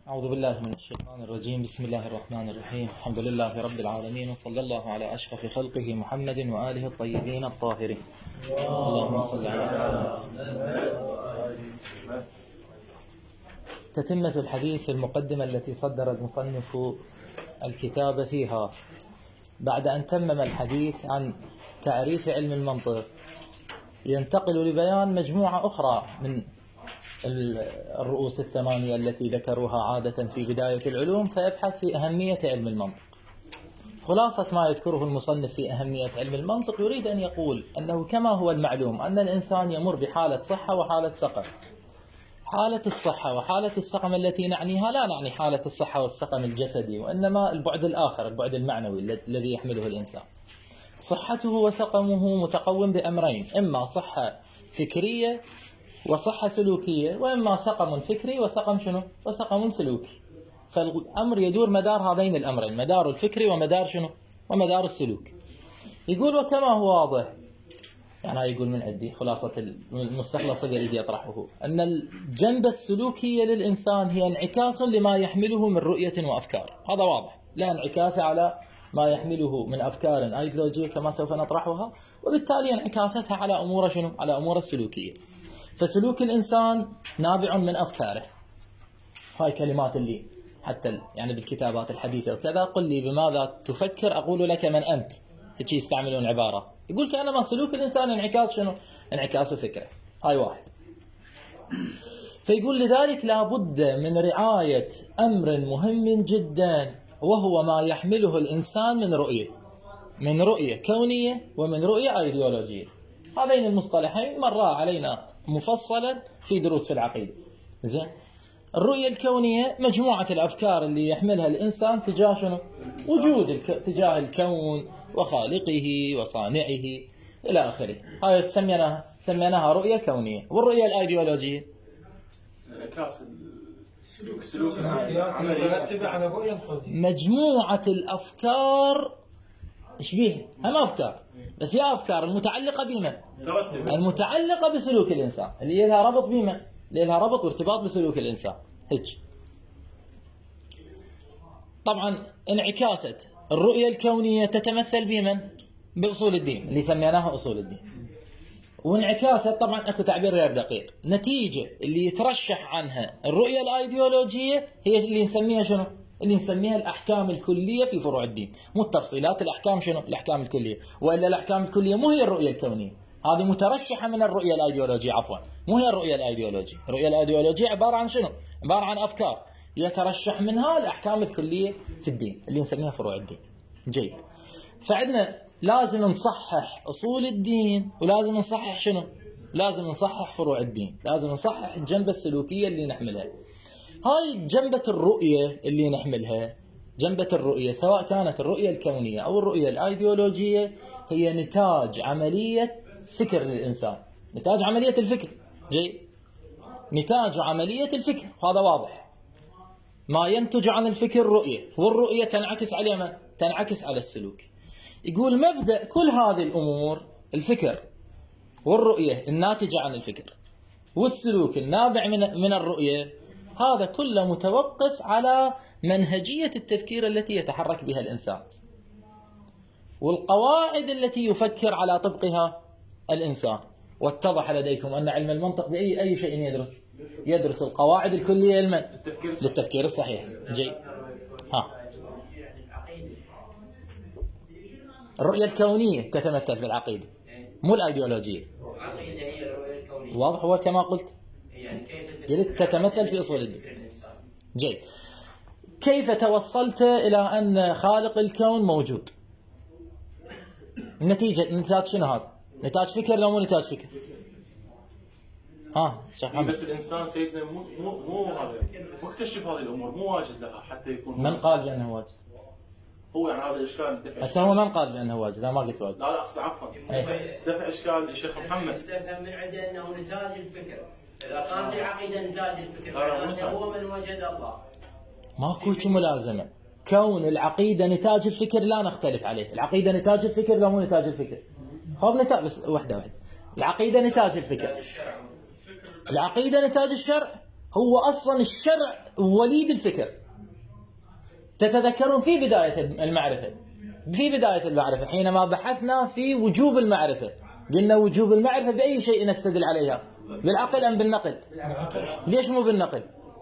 أعوذ بالله من الشيطان الرجيم. بسم الله الرحمن الرحيم. الحمد لله رب العالمين، وصلى الله على أشرف خلقه محمد وآله الطيبين الطاهرين. اللهم صل على محمد. تتمة الحديث في المقدمة التي صدر المصنف الكتاب فيها بعد أن تمم الحديث عن تعريف علم المنطق، ينتقل لبيان مجموعة أخرى من الرؤوس الثمانية التي ذكروها عادة في بداية العلوم، فيبحث في أهمية علم المنطق. خلاصة ما يذكره المصنف في أهمية علم المنطق، يريد أن يقول أنه كما هو المعلوم أن الإنسان يمر بحالة صحة وحالة سقم. حالة الصحة وحالة السقم التي نعنيها لا نعني حالة الصحة والسقم الجسدي، وإنما البعد الآخر، البعد المعنوي الذي يحمله الإنسان. صحته وسقمه متقوم بأمرين: إما صحة فكرية وصحة سلوكية، وإما سقم فكري وسقم وسقم سلوكي. فالأمر يدور مدار هذين الأمرين، مدار الفكري ومدار ومدار السلوك. يقول وكما هو واضح، يعني يقول من عندي خلاصة المستخلص الذي يطرحه، أن الجنب السلوكية للإنسان هي انعكاس لما يحمله من رؤية وأفكار. هذا واضح، لا انعكاس على ما يحمله من أفكار أيديولوجية كما سوف نطرحها، وبالتالي انعكاستها على أمور على أمور السلوكية. فسلوك الإنسان نابع من أفكاره. هاي كلمات اللي حتى يعني بالكتابات الحديثة وكذا، قل لي بماذا تفكر أقول لك من أنت، هيك يستعملون عبارة. يقول كأنما سلوك الإنسان انعكاس انعكاس فكره. هاي واحد. فيقول لذلك لا بد من رعاية أمر مهم جدا، وهو ما يحمله الإنسان من رؤية كونية ومن رؤية أيديولوجية. هذين المصطلحين مر علينا مفصلا في دروس في العقيدة. زين، الرؤية الكونية مجموعة الأفكار اللي يحملها الإنسان تجاه وجود تجاه الكون وخالقه وصانعه إلى آخره. هاي سميناها رؤية كونية. والرؤية الأيديولوجية سلوك المترتبة على الرؤية الكونية، مجموعة الأفكار. إيش بيها؟ هم أفكار، بس هي أفكار المتعلقة بمن؟ المتعلقة بسلوك الإنسان، اللي لها ربط بمن؟ اللي لها ربط وارتباط بسلوك الإنسان. هيك. طبعا انعكاسة الرؤية الكونية تتمثل بمن؟ بأصول الدين اللي سميناها أصول الدين. وانعكاسة طبعا اكو تعبير غير دقيق، نتيجة اللي يترشح عنها الرؤية الأيديولوجية هي اللي نسميها اللي نسميها الأحكام الكلية في فروع الدين. مو التفصيلات، الأحكام الأحكام الكلية. وإلا الأحكام الكلية مو هي الرؤية الكونية، هذه مترشحة من الرؤية الأيديولوجية. عفوا، مو هي الرؤية الأيديولوجية. الرؤية الأيديولوجية عبارة عن عبارة عن أفكار يترشح منها الأحكام الكلية في الدين اللي نسميها فروع الدين. جيد. فعندنا لازم نصحح أصول الدين، ولازم نصحح لازم نصحح فروع الدين، لازم نصحح الجنبة السلوكية اللي نحملها. هاي جنبة الرؤية اللي نحملها، جنبة الرؤية سواء كانت الرؤية الكونية أو الرؤية الأيديولوجية، هي نتاج عملية فكر للإنسان، نتاج عملية الفكر. جيد، نتاج عملية الفكر، هذا واضح. ما ينتج عن الفكر رؤية، والرؤية تنعكس على من؟ تنعكس على السلوك. يقول مبدأ كل هذه الأمور، الفكر والرؤية الناتجة عن الفكر والسلوك النابع من الرؤية، هذا كله متوقف على منهجية التفكير التي يتحرك بها الإنسان، والقواعد التي يفكر على طبقها الإنسان. واتضح لديكم أن علم المنطق بأي شيء يدرس القواعد الكلية للتفكير الصحيح. جيد. الرؤية الكونية تتمثل في العقيدة، مو الأيديولوجية. واضح؟ هو كما قلت تتمثل في أصول الدين. جيد. كيف توصلت إلى أن خالق الكون موجود؟ نتاج شنو هذا؟ نتاج فكر لو مو نتاج فكر؟ شيخ محمد. بس الإنسان سيدنا مو هذا مكتشف هذه الأمور، مو واجد لها حتى يكون. من قال بأنه واجد؟ هو يعني هذا الإشكال دفع. بس هو من قال بأنه واجد؟ أنا ما قلت واجد. لا أقصد عفوا، دفع إشكال الشيخ محمد. استفهم من عنده أنه نتاج الفكر. إذا كانت العقيدة نتاج الفكر، هو من وجد الله. ماكو ملازمة. كون العقيدة نتاج الفكر لا نختلف عليه. العقيدة نتاج الفكر لا مو نتاج الفكر. نتاج بس واحدة. العقيدة نتاج الفكر. العقيدة نتاج الشرع. هو أصلا الشرع وليد الفكر. تتذكرون في بداية المعرفة حينما بحثنا في وجوب المعرفة قلنا وجوب المعرفة بأي شيء نستدل عليها؟ بالعقل أم بالنقل؟ ليش مو بالنقل؟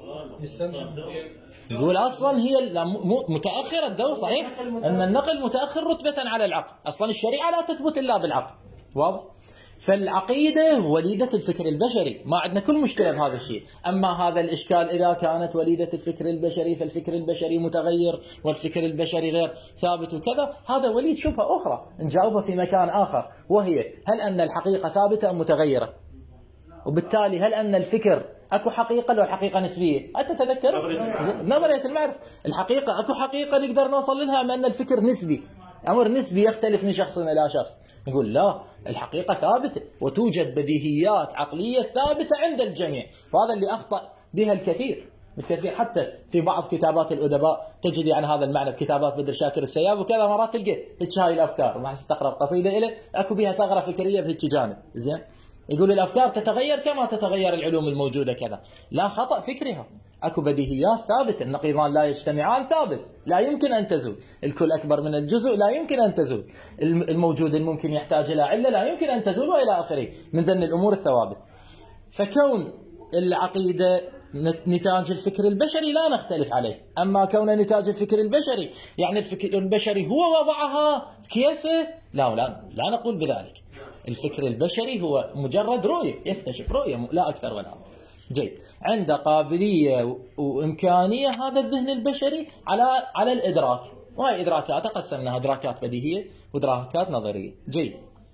يقول أصلا هي متأخرة الدور. صحيح أن النقل متأخر رتبة على العقل، أصلا الشريعة لا تثبت إلا بالعقل. واضح؟ فالعقيدة وليدة الفكر البشري، ما عندنا كل مشكلة بهذا الشيء. أما هذا الإشكال إذا كانت وليدة الفكر البشري فالفكر البشري متغير والفكر البشري غير ثابت وكذا، هذا وليد شبهة أخرى نجاوبها في مكان آخر، وهي هل أن الحقيقة ثابتة أم متغيرة؟ وبالتالي هل أن الفكر أكو حقيقة لو الحقيقة نسبية؟ أنت تذكر نظرية المعرفة، الحقيقة أكو حقيقة نقدر نوصل لها، أم أن الفكر نسبي، أمر نسبي يختلف من شخص إلى شخص. نقول لا، الحقيقة ثابتة وتوجد بديهيات عقلية ثابتة عند الجميع، وهذا اللي أخطأ بها الكثير. حتى في بعض كتابات الأدباء تجد يعني هذا المعنى، في كتابات بدر شاكر السياب وكذا مرات تلقى هيك هاي الأفكار، ما تقرأ قصيدة إله أكو بها ثغرة فكرية بهيك جانب. زين، يقول الأفكار تتغير كما تتغير العلوم الموجودة كذا، لا، خطأ فكرها. أكو بديهيات ثابتة، النقيضان لا يجتمعان ثابت، لا يمكن أن تزول، الكل أكبر من الجزء لا يمكن أن تزول، الموجود الممكن يحتاج إلى علة لا يمكن أن تزول، وإلى آخره من ذن الأمور الثوابت. فكون العقيدة نتاج الفكر البشري لا نختلف عليه، أما كون نتاج الفكر البشري يعني الفكر البشري هو وضعها كيفه، لا نقول بذلك. الفكر البشري هو مجرد رؤية، يكتشف رؤية لا أكثر ولا أقل. جيد، عنده قابلية وإمكانية هذا الذهن البشري على الإدراك، وهي إدراكات قسمناها إدراكات بديهية وإدراكات نظرية. جيد،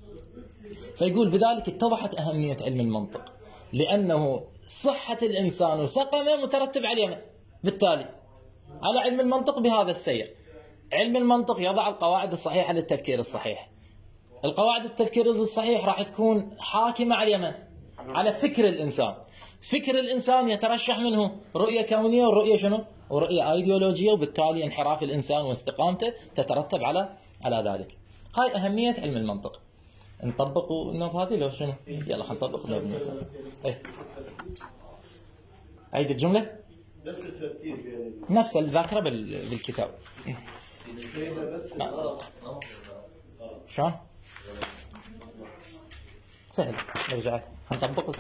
فيقول بذلك اتضحت أهمية علم المنطق، لأنه صحة الإنسان وسقمه مترتب عليه، بالتالي على علم المنطق بهذا السير. علم المنطق يضع القواعد الصحيحة للتفكير الصحيح. القواعد التفكير الصحيح راح تكون حاكمة على فكر الإنسان. فكر الإنسان يترشح منه رؤية كونية ورؤية شنو؟ ورؤية أيديولوجية، وبالتالي انحراف الإنسان واستقامته تترتب على ذلك. هاي أهمية علم المنطق. نطبقوا النوب هذه لو شنو؟ يلا خلينا نطبق النوب مثلا. عيد الجملة نفس الترتيب يعني نفس الذاكرة بالكتاب. شلون؟ سهل، رجعت نطبق.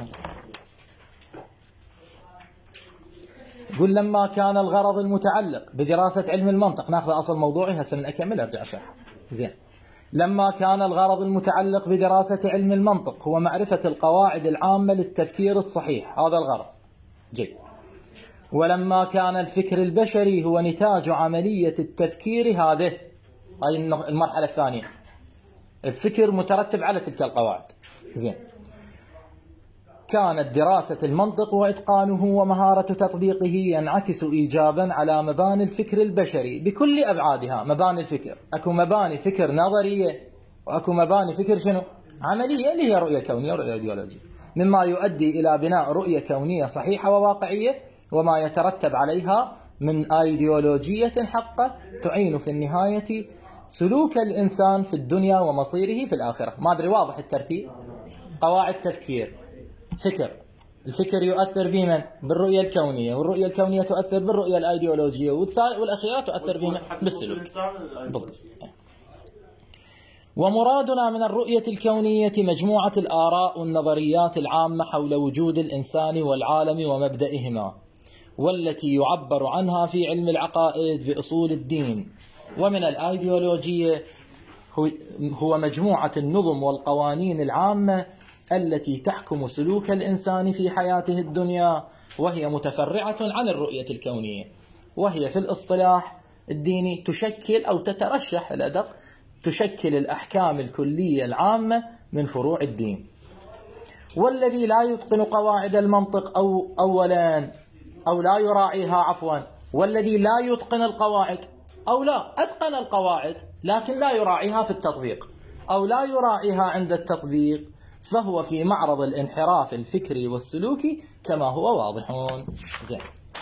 قل لما كان الغرض المتعلق بدراسة علم المنطق، ناخذ أصل موضوعي هسه من أكمل أرجع أشرح. زين، لما كان الغرض المتعلق بدراسة علم المنطق هو معرفة القواعد العامة للتفكير الصحيح، هذا الغرض. جيد، ولما كان الفكر البشري هو نتاج عملية التفكير، هذه هاي المرحلة الثانية، الفكر مترتب على تلك القواعد. زين، كانت دراسة المنطق وإتقانه ومهارة تطبيقه ينعكس إيجابا على مباني الفكر البشري بكل أبعادها. مباني الفكر، أكو مباني فكر نظرية وأكو مباني فكر شنو؟ عملية، اللي هي رؤية كونية ورؤية أيديولوجية، مما يؤدي إلى بناء رؤية كونية صحيحة وواقعية وما يترتب عليها من أيديولوجية حقة تعين في النهاية سلوك الإنسان في الدنيا ومصيره في الآخرة. ما أدري واضح الترتيب؟ قواعد تفكير، فكر، الفكر يؤثر بمن؟ بالرؤية الكونية، والرؤية الكونية تؤثر بالرؤية الأيديولوجية، والأخيرة تؤثر بمن؟ بالسلوك. بالضبط. ومرادنا من الرؤية الكونية مجموعة الآراء والنظريات العامة حول وجود الإنسان والعالم ومبدئهما، والتي يعبر عنها في علم العقائد بأصول الدين. ومن الأيديولوجية هو مجموعة النظم والقوانين العامة التي تحكم سلوك الإنسان في حياته الدنيا، وهي متفرعة عن الرؤية الكونية، وهي في الاصطلاح الديني تشكل أو تترشح الأدق تشكل الأحكام الكلية العامة من فروع الدين. والذي لا يتقن قواعد المنطق أو لا يراعيها والذي لا يتقن القواعد أو لا أتقن القواعد لكن لا يراعيها في التطبيق أو لا يراعيها عند التطبيق، فهو في معرض الانحراف الفكري والسلوكي كما هو واضح. زين،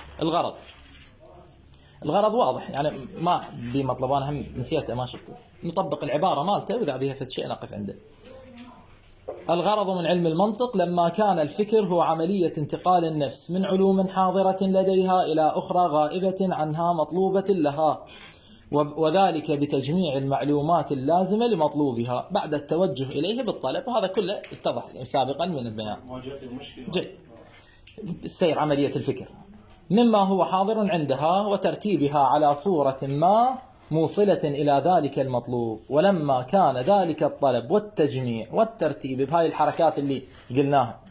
الغرض واضح، يعني ما بمطلب، أنا هم نسيته ما شفته، نطبق العبارة مالته وإذا بها فد شيء نقف عنده. الغرض من علم المنطق لما كان الفكر هو عملية انتقال النفس من علوم حاضرة لديها إلى أخرى غائبة عنها مطلوبة لها، وذلك بتجميع المعلومات اللازمة لمطلوبها بعد التوجه إليه بالطلب. وهذا كله اتضح سابقا من البيان. جيد. السير عملية الفكر مما هو حاضر عندها وترتيبها على صورة ما موصلة إلى ذلك المطلوب. ولما كان ذلك الطلب والتجميع والترتيب بهاي الحركات اللي قلناها،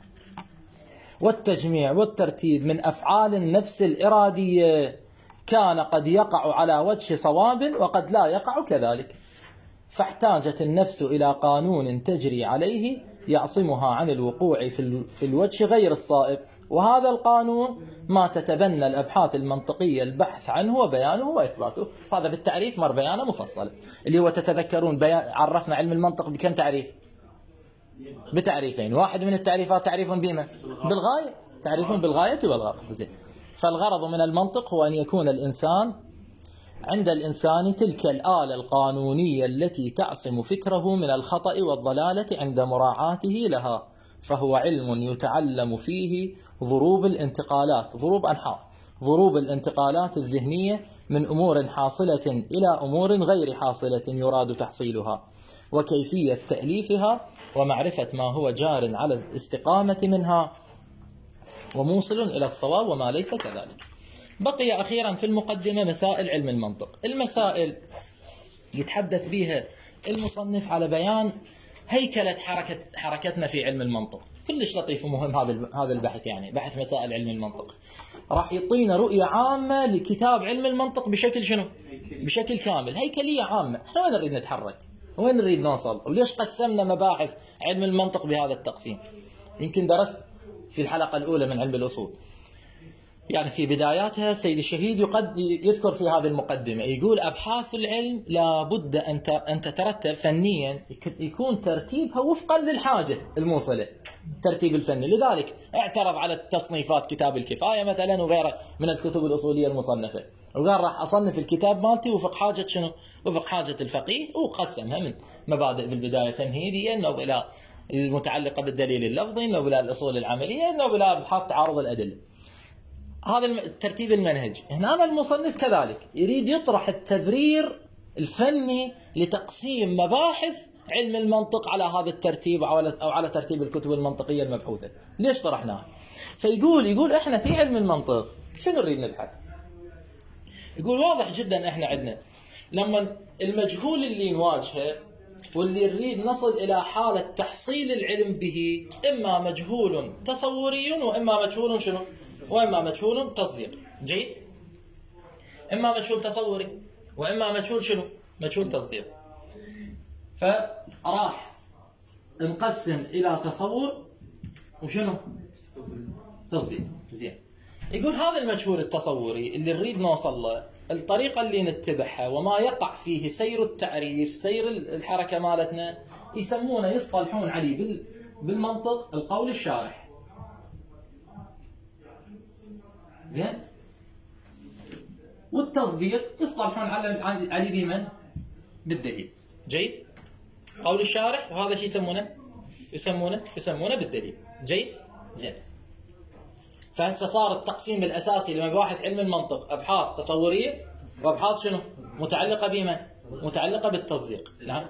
والتجميع والترتيب من أفعال النفس الإرادية، كان قد يقع على وجه صواب وقد لا يقع كذلك، فاحتاجت النفس إلى قانون تجري عليه يعصمها عن الوقوع في الوجه غير الصائب. وهذا القانون ما تتبنى الأبحاث المنطقية البحث عنه وبيانه وإثباته. هذا بالتعريف مر بيانه مفصل، اللي هو تتذكرون عرفنا علم المنطق بكم تعريف؟ بتعريفين. واحد من التعريفات تعريف بما بالغاية، تعريف بالغاية والغرض. زين. فالغرض من المنطق هو أن يكون الإنسان عند الإنسان تلك الآلة القانونية التي تعصم فكره من الخطأ والضلالة عند مراعاته لها، فهو علم يتعلم فيه ضروب الانتقالات، ضروب الانتقالات الذهنية من أمور حاصلة إلى أمور غير حاصلة يراد تحصيلها، وكيفية تأليفها، ومعرفة ما هو جار على الاستقامة منها وموصل إلى الصواب وما ليس كذلك. بقي أخيرا في المقدمة مسائل علم المنطق. المسائل يتحدث بها المصنف على بيان هيكلة حركتنا في علم المنطق. كلش لطيف ومهم هذا البحث، يعني بحث مسائل علم المنطق راح يعطينا رؤية عامة لكتاب علم المنطق بشكل شنو؟ بشكل كامل، هيكلية عامة. احنا وين نريد نتحرك؟ وين نريد نوصل؟ وليش قسمنا مباحث علم المنطق بهذا التقسيم؟ يمكن درست في الحلقة الأولى من علم الأصول، يعني في بداياتها سيد الشهيد يذكر في هذه المقدمة، يقول أبحاث العلم لابد أن تترتب فنيا، يكون ترتيبها وفقا للحاجة الموصلة، الترتيب الفني. لذلك اعترض على التصنيفات، كتاب الكفاية مثلا وغيره من الكتب الأصولية المصنفة، وقال راح أصنف الكتاب مالتي وفق حاجة شنو؟ وفق حاجة الفقيه، وقسمها من مبادئ بالبداية تمهيدية، أنه إلى المتعلقة بالدليل اللفظي، أنه إلى الأصول العملية، أنه إلى أبحاث تعارض الأدلة. هذا الترتيب المنهج. هنا المصنف كذلك يريد يطرح التبرير الفني لتقسيم مباحث علم المنطق على هذا الترتيب أو على ترتيب الكتب المنطقية المبحوثة. ليش طرحناها؟ فيقول إحنا في علم المنطق شنو نريد نبحث؟ يقول واضح جدا إحنا عندنا لما المجهول اللي نواجهه واللي نريد نصل إلى حالة تحصيل العلم به، إما مجهول تصوري وإما مجهول شنو؟ وإما مجهول تصديق. جيد؟ إما مجهول تصوري وإما مجهول شنو؟ مجهول تصديق. فراح نقسم إلى تصور وشنو؟ تصديق. زين. يقول هذا المجهول التصوري اللي نريد نوصل له، الطريقة اللي نتبعها وما يقع فيه سير التعريف، سير الحركة مالتنا، يسمونه يصطلحون عليه بالمنطق القول الشارح. زين. والتصديق يصطلحون عليه بمن؟ بالدليل. جيد. قول الشارح، وهذا شيء يسمونه بالدليل. جيد. زين. فهسه صار التقسيم الاساسي لمباحث علم المنطق ابحاث تصوريه وابحاث شنو؟ متعلقه بمن؟ متعلقه بالتصديق. نعم.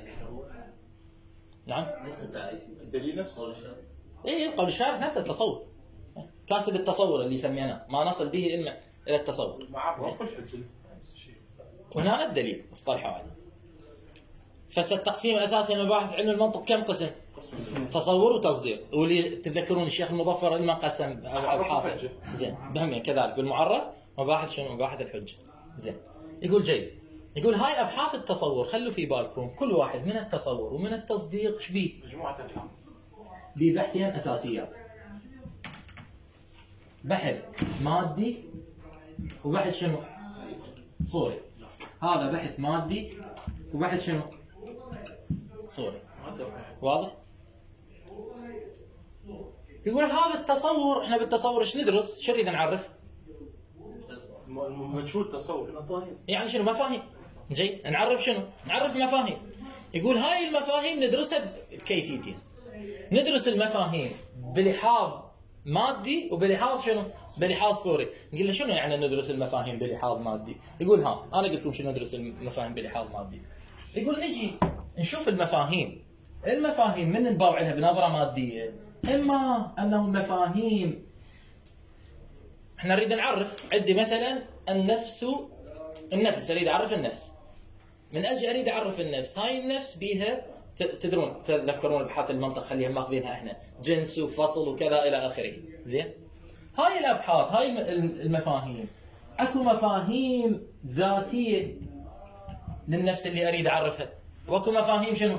نعم. نفس التعريف. الدليل نفسه قول الشارح. اي قول الشارح نفس التصور. كاسب التصور اللي سميناه، ما نصل به الى التصور. مع ضعف الحجه. وهنا الدليل اصطلحوا عليه. فالتقسيم الاساسي لمباحث علم المنطق كم قسم؟ تصور وتصديق. واللي تتذكرون الشيخ المظفر لما قسم ابحاث. زين. بهم كذلك بالمعرف مباحث شنو؟ مباحث الحجه. زين. يقول جيد. يقول هاي ابحاث التصور، خلوا في بالكم كل واحد من التصور ومن التصديق ايش بيه؟ مجموعه ابحاث. ببحثين اساسيات. بحث مادي وبحث شنو؟ صوري. هذا بحث مادي وبحث شنو؟ صوري. واضح؟ يقول هذا التصور، احنا بالتصور ايش ندرس؟ شو نريد نعرف؟ مجهول تصور. يعني شنو؟ مفاهيم. جيد. نعرف شنو؟ نعرف مفاهيم. يقول هاي المفاهيم ندرسها بكيفيتين. ندرس المفاهيم بلحاظ مادي وبلحاظ شنو؟ بلحاظ صوري. نقول له شنو يعني ندرس المفاهيم بلحاظ مادي؟ يقول ها انا قلت لكم شنو ندرس المفاهيم بلحاظ مادي. يقول نجي نشوف المفاهيم من نباوع لها بنظره ماديه، اما انه مفاهيم احنا نريد نعرف. عندي مثلا النفس اريد اعرف النفس. من اجي اريد اعرف النفس، هاي النفس بيها تدرون تذكرون ابحاث المنطق خليها ماخذينها احنا، جنس وفصل وكذا الى اخره. زين؟ هاي الابحاث، هاي المفاهيم، اكو مفاهيم ذاتيه للنفس اللي اريد اعرفها، واكو مفاهيم شنو؟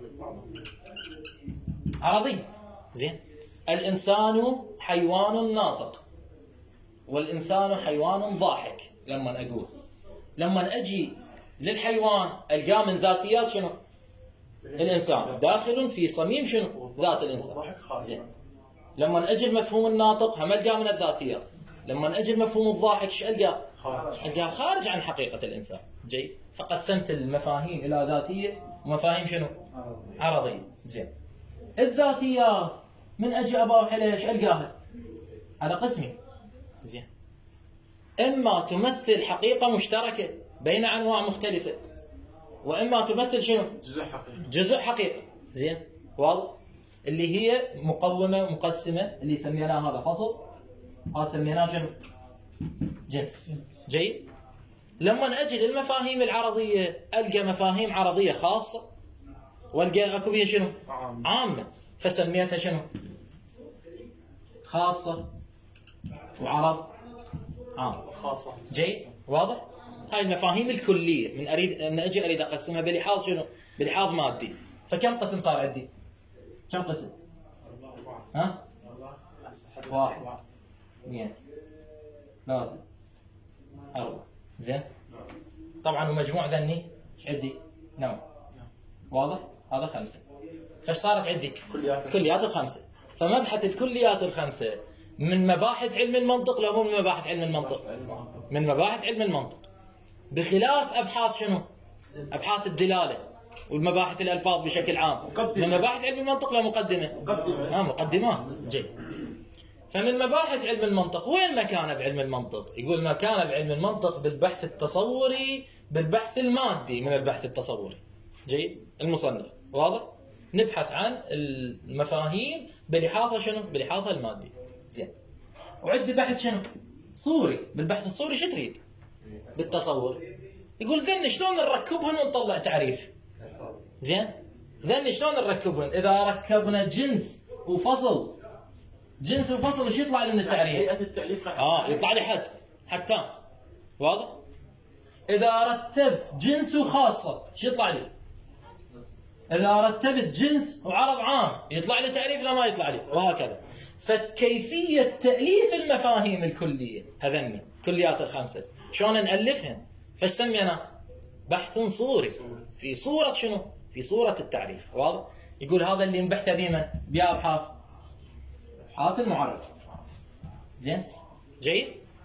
عرضيه. زين؟ الانسان حيوان ناطق، والانسان حيوان ضاحك. لما اجي للحيوان القاه من ذاتيات شنو؟ الانسان، داخل في صميم شنو؟ ذات الانسان. زين. لما اجي المفهوم الناطق هم القاه من الذاتيات. لما اجي المفهوم الضاحك ايش القاه؟ القاه خارج عن حقيقه الانسان. جيد؟ فقسمت المفاهيم الى ذاتيه ومفاهيم شنو؟ عرضيه. زين. الذاتيات من اجي اباوح عليها ايش القاها؟ على قسمين. زين. اما تمثل حقيقه مشتركه بين انواع مختلفه، واما تمثل شنو؟ جزء حقيقه. زين؟ واضح؟ اللي هي مقومه مقسمه، اللي سميناه هذا فصل، هذا سميناه شنو؟ جنس. جيد؟ لما اجي للمفاهيم العرضيه القى مفاهيم عرضيه خاصه، والقى اكو بيها شنو؟ عامه، فسميتها شنو؟ خاصه وعرض عام. خاصه. جيد؟ واضح؟ هاي المفاهيم الكليه من اجي اريد اقسمها بلحاظ شنو؟ بلحاظ مادي. فكم قسم صار عندي؟ كم قسم؟ ها؟ 1 2 3 4. زين؟ طبعا ومجموع ذني ايش عندي؟ نوع. واضح؟ هذا 5. فايش صارت عندي؟ كليات الخمسه. فمبحث الكليات الخمسه من مباحث علم المنطق، لا مو من مباحث علم المنطق، من مباحث علم المنطق، بخلاف ابحاث شنو؟ ابحاث الدلاله والمباحث الالفاظ بشكل عام. من مباحث علم المنطق لا مقدمه؟ مقدمات. جيد. فمن مباحث علم المنطق، وين مكانه بعلم المنطق؟ يقول مكانه بعلم المنطق بالبحث التصوري، بالبحث المادي من البحث التصوري. جيد؟ المصنف. واضح؟ نبحث عن المفاهيم بلحاظها شنو؟ بلحاظها المادي. زين. وعندي بحث شنو؟ صوري. بالبحث الصوري شو تريد؟ بالتصور. يقول ذن شلون نركبهن ونطلع تعريف. زين؟ ذن شلون نركبهن؟ اذا ركبنا جنس وفصل، جنس وفصل ايش يطلع لي من التعريف؟ هيئه التعريف يطلع لي حد تام. واضح؟ اذا رتبت جنس وخاصه ايش يطلع لي؟ اذا رتبت جنس وعرض عام يطلع لي تعريف لا ما يطلع لي، وهكذا. فكيفيه تاليف المفاهيم الكليه هذني كليات الخمسه شلون نالفهن؟ فايش سمينا؟ بحث صوري في صوره شنو؟ في صوره التعريف. واضح؟ يقول هذا اللي نبحثه بمن؟ بأبحاث ابحاث المعرف. زين؟ جيد؟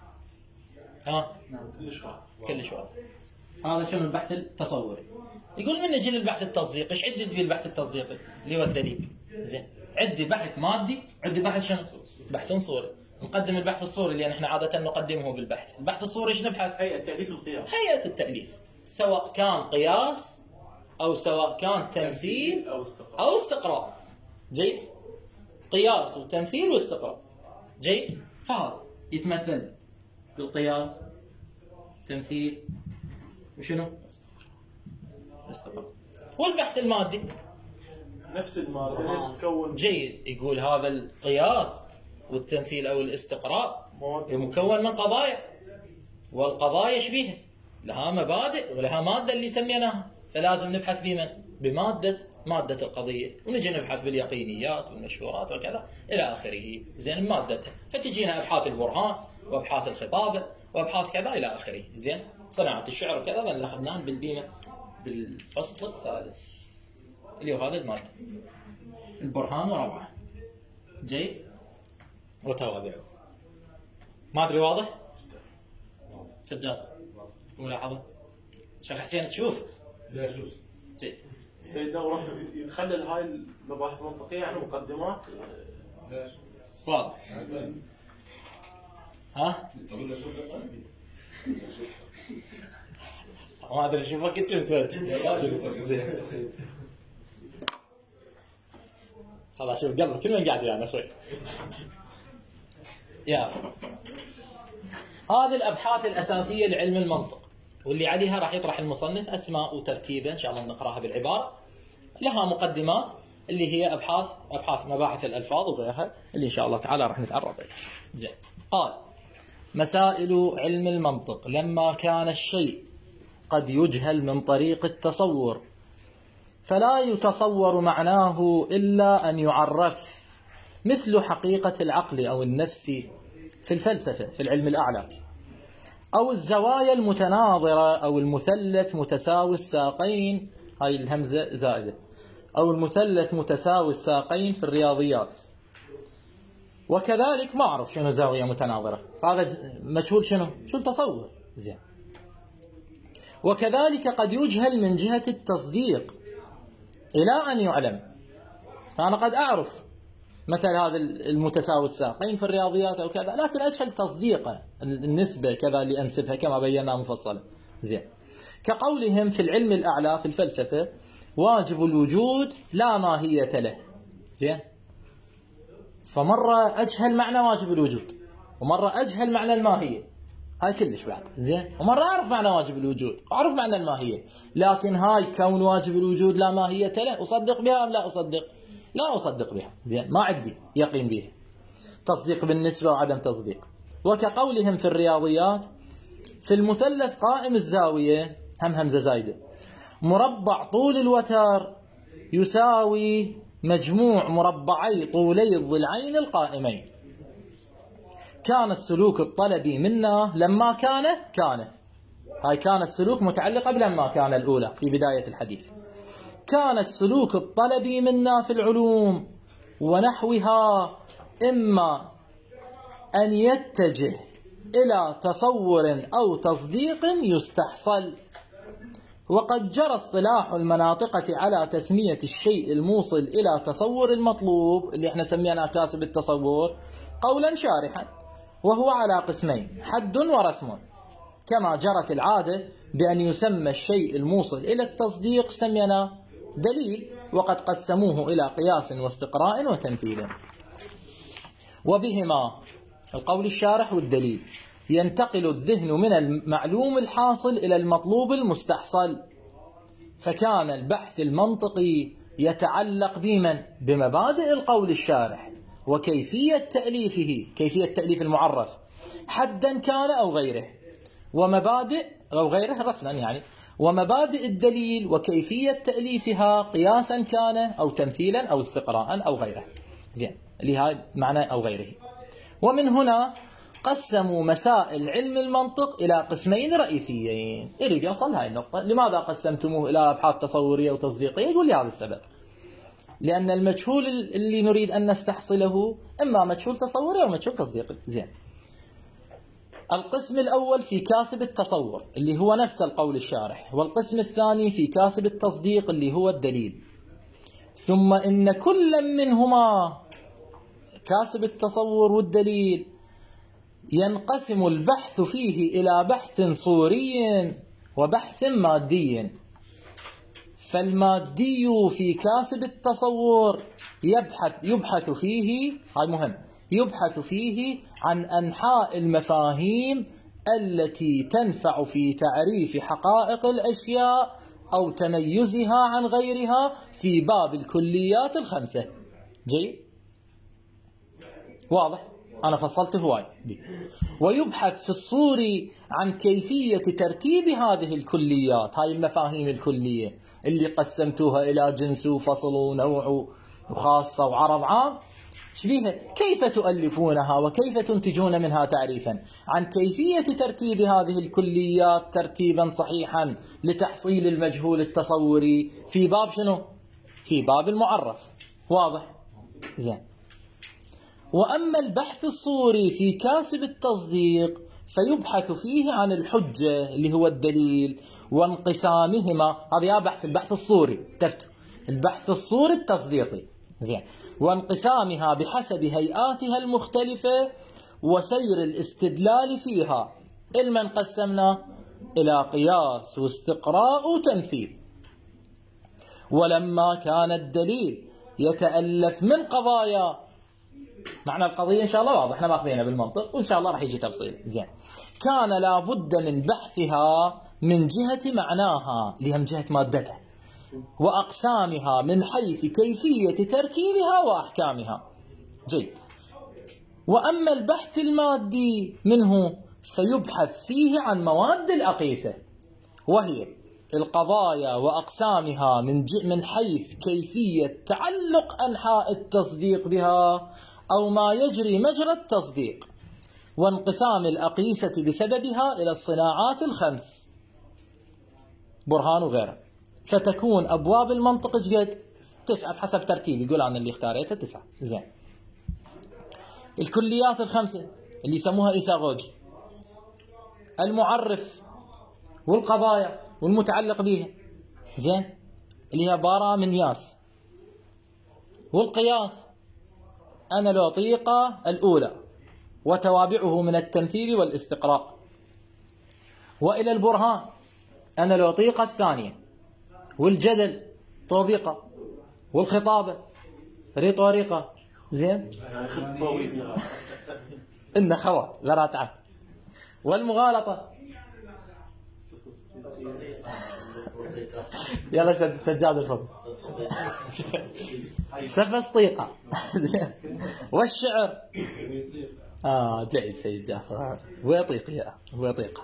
كلش واضح. هذا شنو البحث التصوري. يقول من نجي للبحث التصديقي، ايش عندي بالبحث التصديقي؟ اللي هو الدليل. زين؟ عندي بحث مادي، عندي بحث شنو؟ بحث صوري. نقدم البحث الصوري اللي احنا عاده نقدمه بالبحث. البحث الصوري ايش نبحث؟ هيئه تاليف القياس. هيئه التاليف، سواء كان قياس او سواء كان تمثيل او استقراء. جيد؟ قياس وتمثيل واستقراء. جيد؟ فهذا يتمثل بالقياس، تمثيل وشنو؟ استقراء. والبحث المادي نفس الماده تتكون. جيد. يقول هذا القياس والتمثيل او الاستقراء مكون من قضايا، والقضايا ايش بيها؟ لها مبادئ ولها ماده اللي سميناها، فلازم نبحث بمن؟ ماده القضيه، ونجي نبحث باليقينيات والمشهورات وكذا الى اخره. زين؟ مادتها. فتجينا ابحاث البرهان وابحاث الخطابه وابحاث كذا الى اخره. زين؟ صناعه الشعر وكذا اللي اخذناهم بالفصل الثالث اللي هو هذا الماده، البرهان وربعه. جيد؟ وتوابعه. ما ادري واضح؟ سجاد ملاحظه؟ شيخ حسين تشوف؟ لا يجوز. جيد. سيدنا وراح يتخلل هاي المباحث المنطقيه يعني مقدمات. واضح. ها؟ ما ادري شو فكرت زين. خلاص شوف قبل كل من قاعد يعني اخوي. يا هذه الابحاث الاساسيه لعلم المنطق واللي عليها راح يطرح المصنف اسماء وترتيبا ان شاء الله نقراها بالعباره. لها مقدمات اللي هي ابحاث مباحث الالفاظ وغيرها اللي ان شاء الله تعالى راح نتعرض لها. زين. قال: مسائل علم المنطق لما كان الشيء قد يجهل من طريق التصور فلا يتصور معناه إلا أن يعرف، مثل حقيقة العقل أو النفس في الفلسفة في العلم الأعلى، أو الزوايا المتناظرة، أو المثلث متساوي الساقين، هاي الهمزة زائدة، أو المثلث متساوي الساقين في الرياضيات. وكذلك ما أعرف شنو زاوية متناظرة، فهذا مجهول شنو تصور. زين. وكذلك قد يجهل من جهة التصديق إلى أن يعلم، فأنا قد أعرف مثل هذا المتساوي الساقين في الرياضيات أو كذا، لكن أجهل تصديقه، النسبة كذا اللي أنسبها كما بينا مفصلا. زين. كقولهم في العلم الأعلى في الفلسفة: واجب الوجود لا ماهية له. زين. فمرة أجهل معنى واجب الوجود، ومرة أجهل معنى الماهية، هاي كلش بعد. زين. ومرة أعرف معنى واجب الوجود، أعرف معنى الماهية، لكن هاي كون واجب الوجود لا ماهية له أصدق بها أم لا أصدق؟ لا أصدق بها. زين. ما عندي يقين بها، تصديق بالنسبة وعدم تصديق. وكقولهم في الرياضيات: في المثلث قائم الزاوية، همزة زايدة، مربع طول الوتر يساوي مجموع مربعي طولي الضلعين القائمين. كان السلوك الطلبي منا لما كان هاي كان السلوك متعلقة بلما كان الأولى في بداية الحديث. كان السلوك الطلبي منا في العلوم ونحوها إما أن يتجه إلى تصور أو تصديق يستحصل. وقد جرى اصطلاح المناطقة على تسمية الشيء الموصل إلى تصور المطلوب اللي احنا سميناه كاسب التصور قولا شارحا، وهو على قسمين: حد ورسم. كما جرت العادة بأن يسمى الشيء الموصل إلى التصديق سمينا دليل، وقد قسموه إلى قياس واستقراء وتمثيل. وبهما القول الشارح والدليل ينتقل الذهن من المعلوم الحاصل إلى المطلوب المستحصل. فكان البحث المنطقي يتعلق بمبادئ القول الشارح وكيفية تأليفه، كيفية تأليف المعرف حدا كان أو غيره، ومبادئ أو غيره رسما يعني، ومبادئ الدليل وكيفية تأليفها قياسا كان أو تمثيلا أو استقراء أو غيره. زين. لهذا معنى أو غيره. ومن هنا قسموا مسائل علم المنطق إلى قسمين رئيسيين. يريد يوصل هاي النقطة: لماذا قسمتموه إلى أبحاث تصورية وتصديقية؟ يقول لي هذا السبب، لأن المجهول اللي نريد أن نستحصله إما مجهول تصوري أو مجهول تصديقي. زين. القسم الأول في كاسب التصور اللي هو نفس القول الشارح، والقسم الثاني في كاسب التصديق اللي هو الدليل. ثم إن كل منهما كاسب التصور والدليل ينقسم البحث فيه إلى بحث صوري وبحث مادي. فالمادي في كاسب التصور يبحث فيه، هاي مهم، يبحث فيه عن أنحاء المفاهيم التي تنفع في تعريف حقائق الأشياء أو تميزها عن غيرها في باب الكليات الخمسة. جيد؟ واضح؟ أنا فصلت هواي. ويبحث في الصور عن كيفية ترتيب هذه الكليات، هاي المفاهيم الكلية اللي قسمتوها إلى جنس وفصل ونوع وخاصة وعرض عام، شبيها كيف تؤلفونها وكيف تنتجون منها تعريفا عن كيفية ترتيب هذه الكليات ترتيبا صحيحا لتحصيل المجهول التصوري في باب شنو؟ في باب المعرف. واضح؟ زين. وأما البحث الصوري في كاسب التصديق فيبحث فيه عن الحجة اللي هو الدليل وانقسامهما، هذا يا بحث البحث الصوري تفتح البحث الصوري التصديقي. زين. وانقسامها بحسب هيئاتها المختلفة وسير الاستدلال فيها. علما قسمنا إلى قياس واستقراء وتمثيل. ولما كان الدليل يتألف من قضايا، معنى القضية إن شاء الله واضح، احنا ماخذينها بالمنطق وإن شاء الله راح يجي تفصيل. زين. كان لابد من بحثها من جهة معناها، اللي هي من جهة مادتها، وأقسامها من حيث كيفية تركيبها وأحكامها. جيد. وأما البحث المادي منه فيبحث فيه عن مواد الأقيسة، وهي القضايا وأقسامها من حيث كيفية تعلق أنحاء التصديق بها أو ما يجري مجرى التصديق، وانقسام الأقيسة بسببها إلى الصناعات الخمس، برهان وغيره. فتكون أبواب المنطق جد 9 بحسب ترتيب، يقول عن اللي اختاريته 9. زين. الكليات الخمسة اللي يسموها إيساغوجي، المعرف والقضايا والمتعلق بها، زين، اللي هي بارا من ياس، والقياس أنالوطيقة الأولى وتوابعه من التمثيل والاستقراء، وإلى البرهان أنالوطيقة الثانية، والجدل طوبيقة، والخطابة ريطوريقة. زين. إن خوات لا تعب. والمغالطة يلا شد السجاد الفضل سفسطيقة. والشعر جيد سيد جعفر. ويطيق يا ويطيق.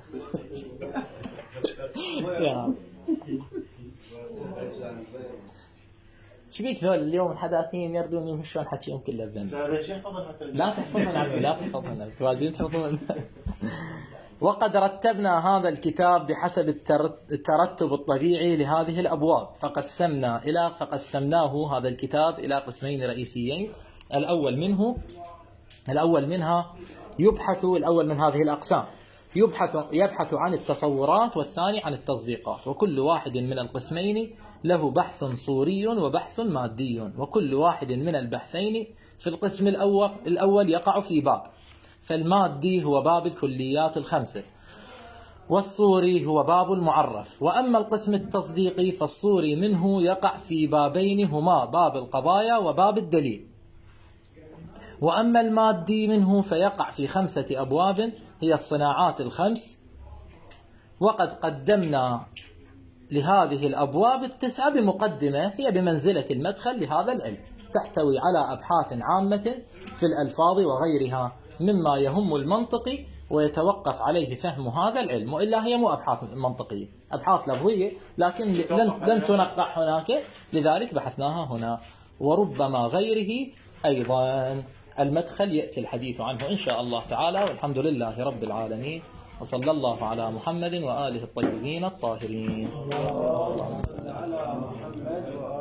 شبيك ذول اليوم الحداثين يردون يمشون حكيهم كله الذنب. لا تحفظون عنه، لا تحفظون، توازين تحفظون. وقد رتبنا هذا الكتاب بحسب الترتب الطبيعي لهذه الأبواب، فقسمناه هذا الكتاب إلى قسمين رئيسيين. الأول من هذه الأقسام يبحث عن التصورات، والثاني عن التصديقات، وكل واحد من القسمين له بحث صوري وبحث مادي، وكل واحد من البحثين في القسم الأول يقع في باب. فالمادي هو باب الكليات الخمسة، والصوري هو باب المعرف. وأما القسم التصديقي فالصوري منه يقع في بابين، هما باب القضايا وباب الدليل. وأما المادي منه فيقع في 5 أبواب هي الصناعات الخمس. وقد قدمنا لهذه الأبواب 9 بمقدمة هي بمنزلة المدخل لهذا العلم، تحتوي على أبحاث عامة في الألفاظ وغيرها مما يهم المنطق ويتوقف عليه فهم هذا العلم، وإلا هي مو أبحاث منطقية، أبحاث لفظية، لكن لم تنقح هناك، لذلك بحثناها هنا. وربما غيره أيضا. المدخل يأتي الحديث عنه إن شاء الله تعالى، والحمد لله رب العالمين، وصلى الله على محمد وآله الطيبين الطاهرين.